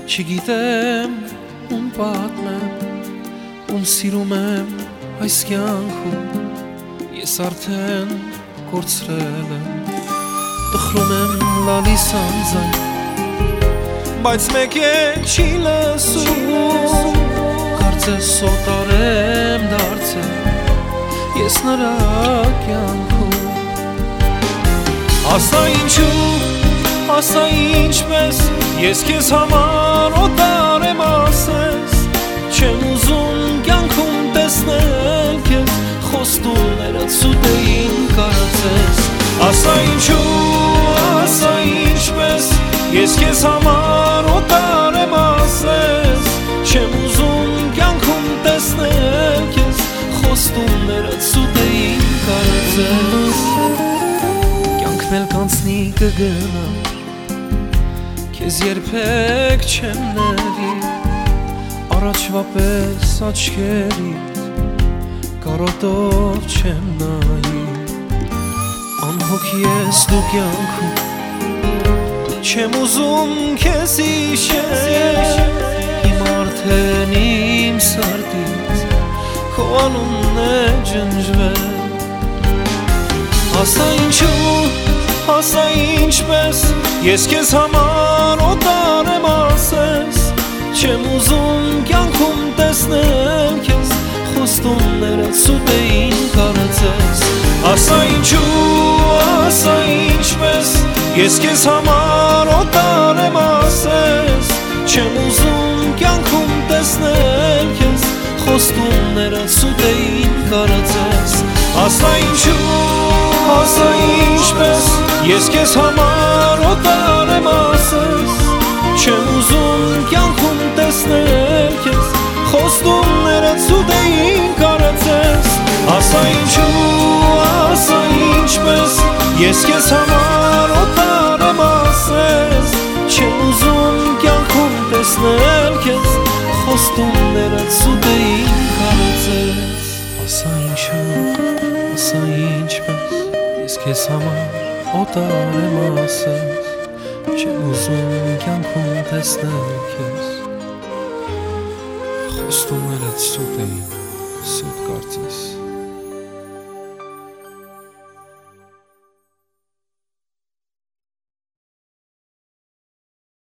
Չգիտեմ ում պատմեմ, ում սիրում եմ այս կյանքում, ես արդեն կորցրել եմ, տխրում եմ լալիս անձայն, բայց մեկ էլ չի լսում, կարծես օտար եմ դարձել, ես նրա կյանքում, ասա ինչու, ասա ինչպես, ես քեզ համար օտար եմ ասես, չեմ ուզում կյանքում տեսնել քեզ, խոստումներդ սուտ էին կարծես, ասա ինչու, ասա ինչպես, ես քեզ համար օտար եմ ասես, չեմ ուզում կյանքում տեսնել քեզ, խոստումներդ սուտ էին կարծես, կյանքն էլ կանցնի կգնա, քեզ երբեք չեմ ների, առաջվա պես աչքերիդ կարոտով չեմ նայի, անհոգի ես դու կյանքում, չեմ ուզում քեզ հիշել, իմ արդեն իմ սրտից քո անունն է ջնջվել, ասա ինչու, ասա ինչպես, ես քեզ համար օտար եմ ասես, չեմ ուզում կյանքում տեսնել քեզ, խոստումներդ սուտ էին կարծես, ասա ինչու, ասա ինչպես, ես քեզ համար օտար եմ ասես, չեմ ուզում կյանքում տեսնել քեզ, խոստումներդ սուտ էին կարծես, ասա ինչու, ասա ինչպես, ես քեզ համար օտար եմ ասես, չեմ ուզում կյանքում տեսնել քեզ, խոստումներդ սուտ էին կարծես, ասա ինչու, ասա ինչպես, ես քեզ համար օտար եմ ասես, չեմ ուզում կյանքում տեսնել քեզ, խոստումներդ սուտ էին կարծես, ասա ինչու, ասա ինչպես, ես քեզ համար օտար եմ ասես, չեմ ուզում կյանքում տեսնել քեզ, խոստումներդ սուտ էին, սուտ կարծես